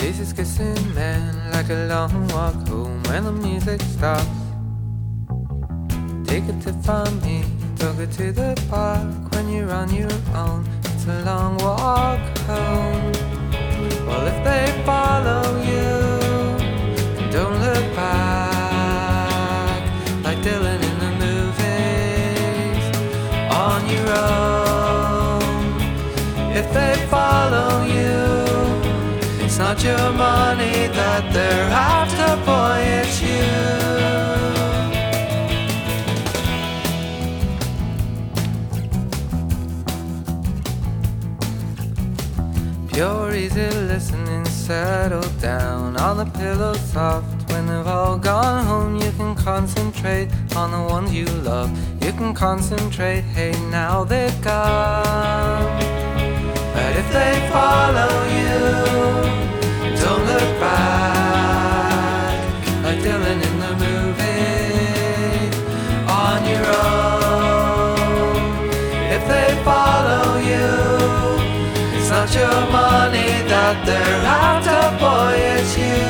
Faces kissing men like a long walk home when the music stops. Take a tip from me, took it to the park when you're on your own. It's a long walk home. Well, if they follow you, don't look back, like Dylan in the movies, on your own. If they follow you, it's not your money that they're after, boy, it's you. Pure easy listening, settle down on the pillow soft. When they've all gone home, you can concentrate on the ones you love. You can concentrate, hey, now they've gone. But if they follow you, don't look back, like Dylan in the movie, on your own. If they follow you, it's not your money that they're after, boy, it's you.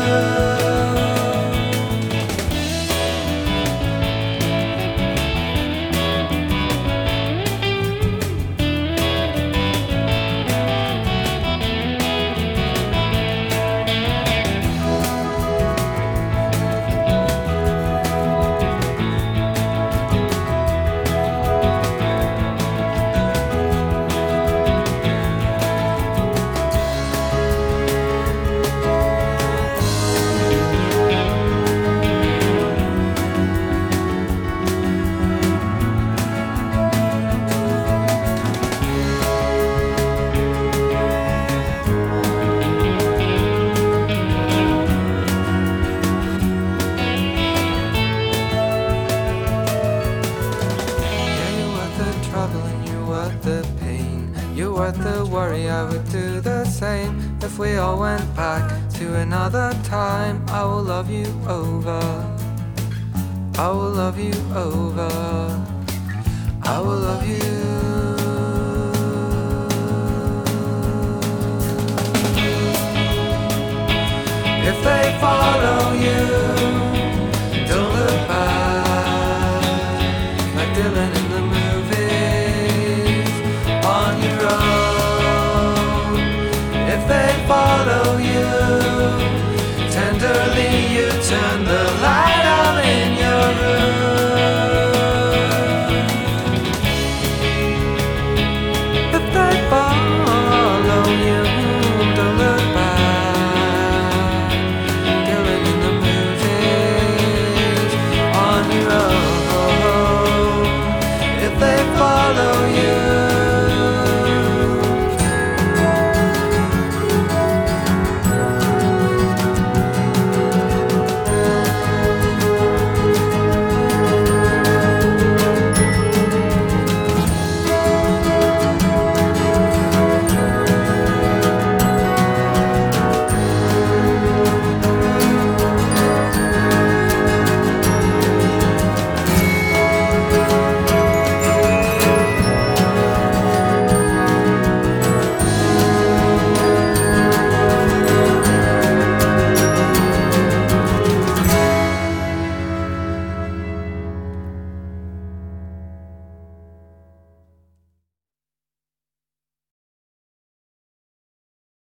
The pain, you're worth the worry. I would do the same if we all went back to another time. I will love you over, I will love you over, I will love you. If they follow you, don't look back, like Dylan in the movies, on your own. If they follow you, tenderly you turn